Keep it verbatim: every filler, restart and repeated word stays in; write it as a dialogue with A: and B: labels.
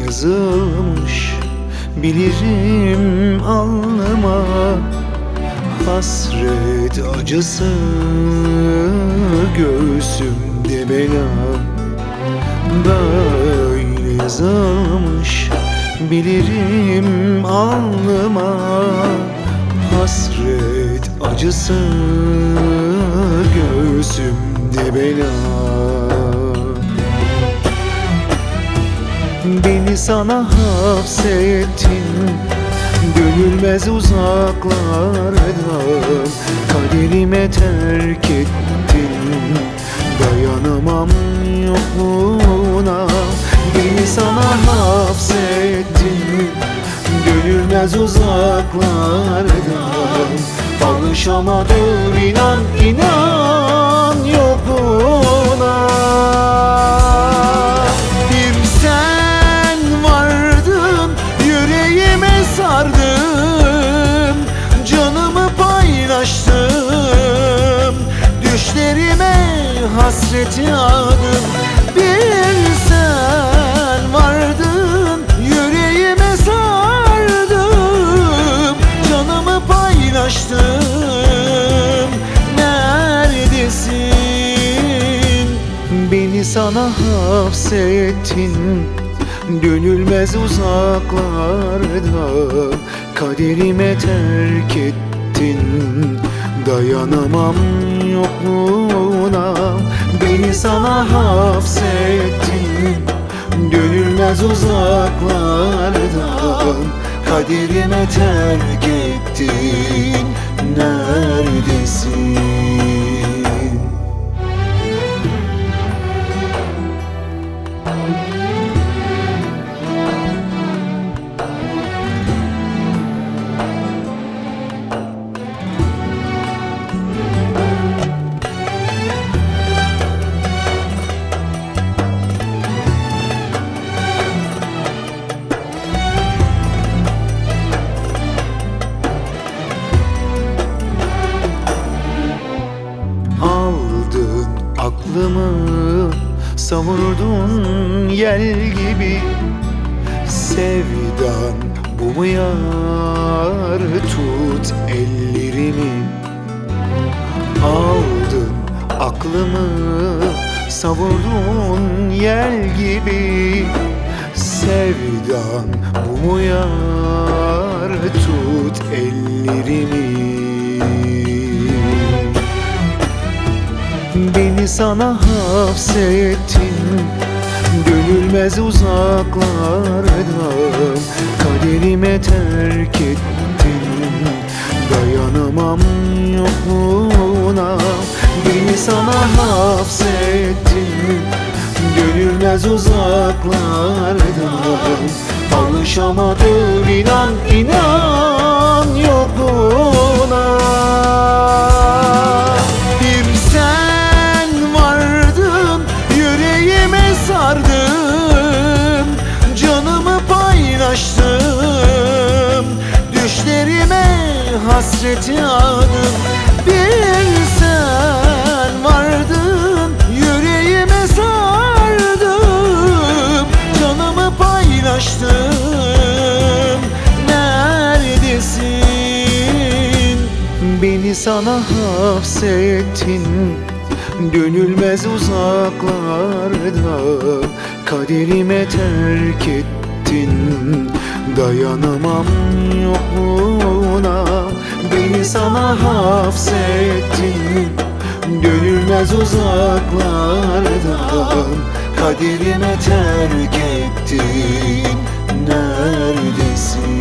A: yazılmış bilirim alnıma, hasret acısı göğsümde belam. Böyle yazılmış bilirim alnıma, hasret acısı göğsümde belam. Beni sana hapsettin, dönülmez uzaklardan. Kaderime terk ettin, dayanamam yokluğuna. Beni sana hapsettin, dönülmez uzaklardan. Alışamadım inan inan yokluğuna. Bir sen vardın, yüreğime sardım, canımı paylaştım, düşlerime hasret yağdım. Bir sen vardın, yüreğime sardım, canımı paylaştım. Neredesin? Beni sana hapsettin, dönülmez uzaklarda. Kaderime terk ettin, dayanamam yokluğuna. Beni sana hapsettin, dönülmez uzaklardan. Kaderime terk ettin, neredesin? Aklımı savurdun yel gibi, sevdan bu mu yar? Tut ellerimi. Aldın aklımı savurdun yel gibi, sevdan bu mu yar? Tut ellerimi. Beni sana hapsettin, dönülmez uzaklardan. Kaderime terk ettin, dayanamam yokluğuna. Beni sana hapsettin, dönülmez uzaklardan. Alışamadım inan inan yokluğuna. Bir sen vardın, yüreğime sardım, canımı paylaştım, düşlerime hasret yağdım. Bir sen vardın, yüreğime sardım, canımı paylaştım. Neredesin? Beni sana hapsettin, dönülmez uzaklarda. Kaderime terk ettin, dayanamam yokluğuna. Beni sana hapsettin, dönülmez uzaklardan. Kaderime terk ettin, neredesin?